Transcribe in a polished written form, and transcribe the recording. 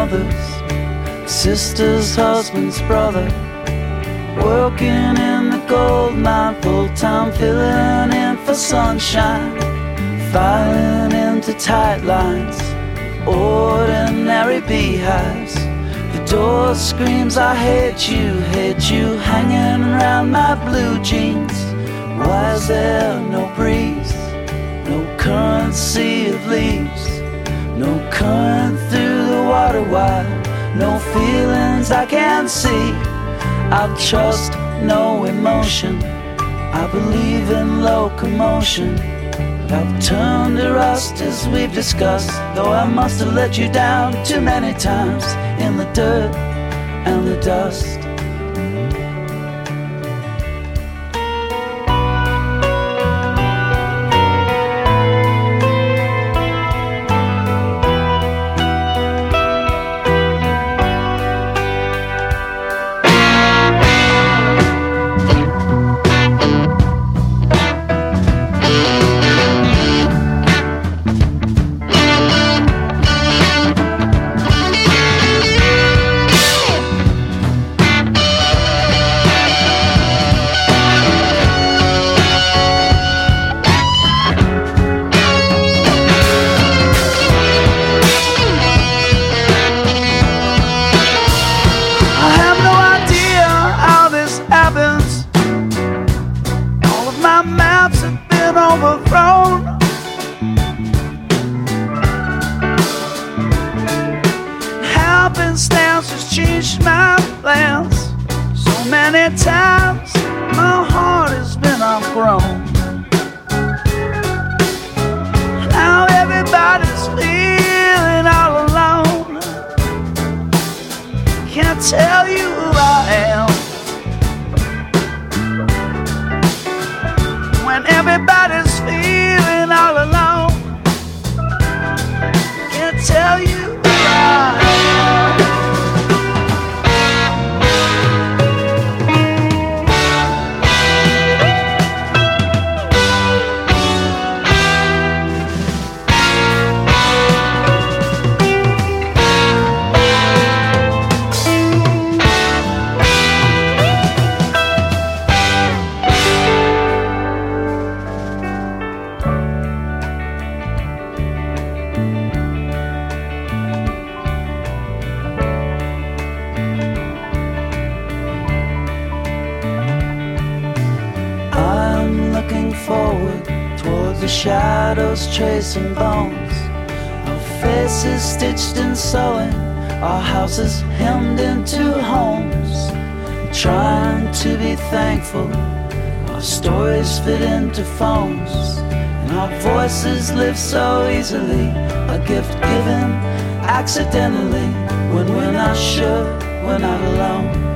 mothers, sisters, husbands, brother, working in the gold mine full time, filling in for sunshine, filing into tight lines, ordinary beehives. The door screams I hate you, hanging around my blue jeans. Why is there no breeze, no currency of leaves, no current through the water wire, no feelings I can't see? I trust no emotion, I believe in locomotion, but I've turned to rust as we've discussed, though I must have let you down too many times in the dirt and the dust. Overthrown. Happenstance has changed my plans so many times. My heart has been outgrown. Now everybody's feeling all alone. Can't tell you who I am when everybody's feeling all alone. Can't tell you who I am. Looking forward toward the shadows tracing bones, our faces stitched and sewing, our houses hemmed into homes, trying to be thankful. Our stories fit into phones, and our voices live so easily, a gift given accidentally when we're not sure we're not alone.